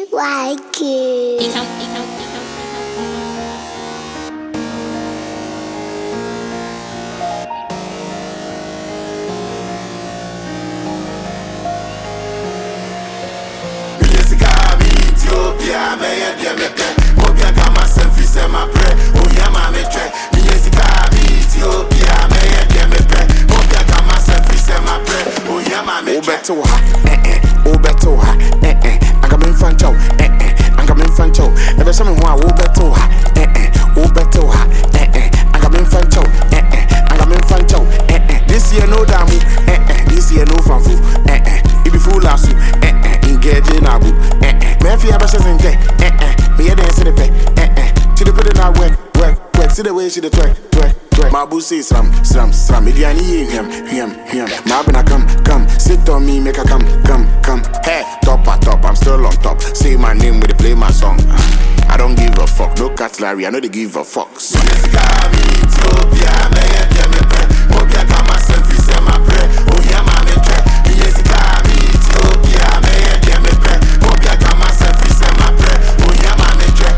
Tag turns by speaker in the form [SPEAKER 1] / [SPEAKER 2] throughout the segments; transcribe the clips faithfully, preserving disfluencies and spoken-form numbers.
[SPEAKER 1] Y K.
[SPEAKER 2] Ethiopia, me ya dia me pe. Mobia kama semfi se ma pre. Oya ma me tre. Mi yesika Ethiopia, me ya dia me pe. Mobia kama semfi se ma pre. Oya ma me tre.
[SPEAKER 3] Obeto ha, eh eh. Obeto ha, eh eh. Anga me fancho, eh eh. Anga me fancho. Ebe se me ho a obeto ha, eh eh. Obeto ha, eh eh. Anga me fancho, eh eh. Anga me fancho, eh eh. This year no damu, eh eh. This year no fanfu, eh eh. Ibi full asu, eh eh. Engage na bu, eh eh. Me fi abasha zinke, eh eh. Me ya dance in the pay, eh eh. She dey put in her work, work, work. See the way she dey twerk, twerk, twerk. My boo say sram, sram, sram. Me diani him, him, him. My bina come, come. Sit on me, make her come, come, come. Hey, top at top, I'm still on top. Say my name when they play my song. I don't give a fuck, no cutlery, I know they give a fuck. So
[SPEAKER 2] Ethiopia, me ya dia me pe. Mobia kama semfi se ma pre. Oya ma me tre. Mi yesika Ethiopia, me ya dia me pe. Mobia kama semfi se ma pre. Oya ma me tre.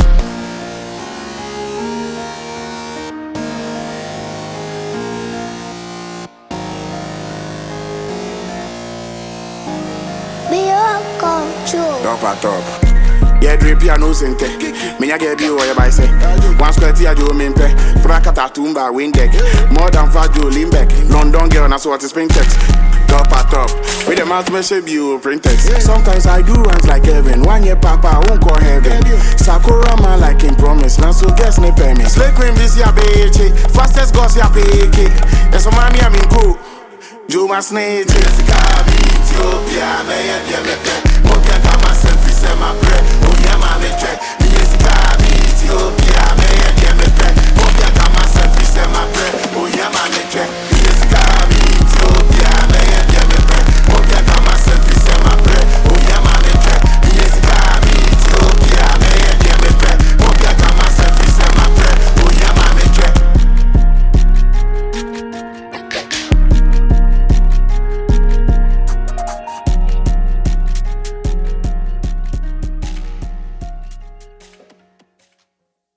[SPEAKER 1] Be your control.
[SPEAKER 3] top at top. Yeah, drip piano sente. Me ya get you or by say. One square tia jo mimpe. Prakata tumba windeck. More than five jo limbeck. London girl na so what is spring text. Top at top. With the mouth me shape you print text. Sometimes I do runs like heaven. One year papa won't call heaven. Sakura man like in promise. Now so guess ne pay me. Slay cream this ya beche. Fastest goss ya peke. Yes, so mommy I'm in cool. Joe my snake.
[SPEAKER 2] Ethiopia, me ya dia me pe. Mobia kama semfi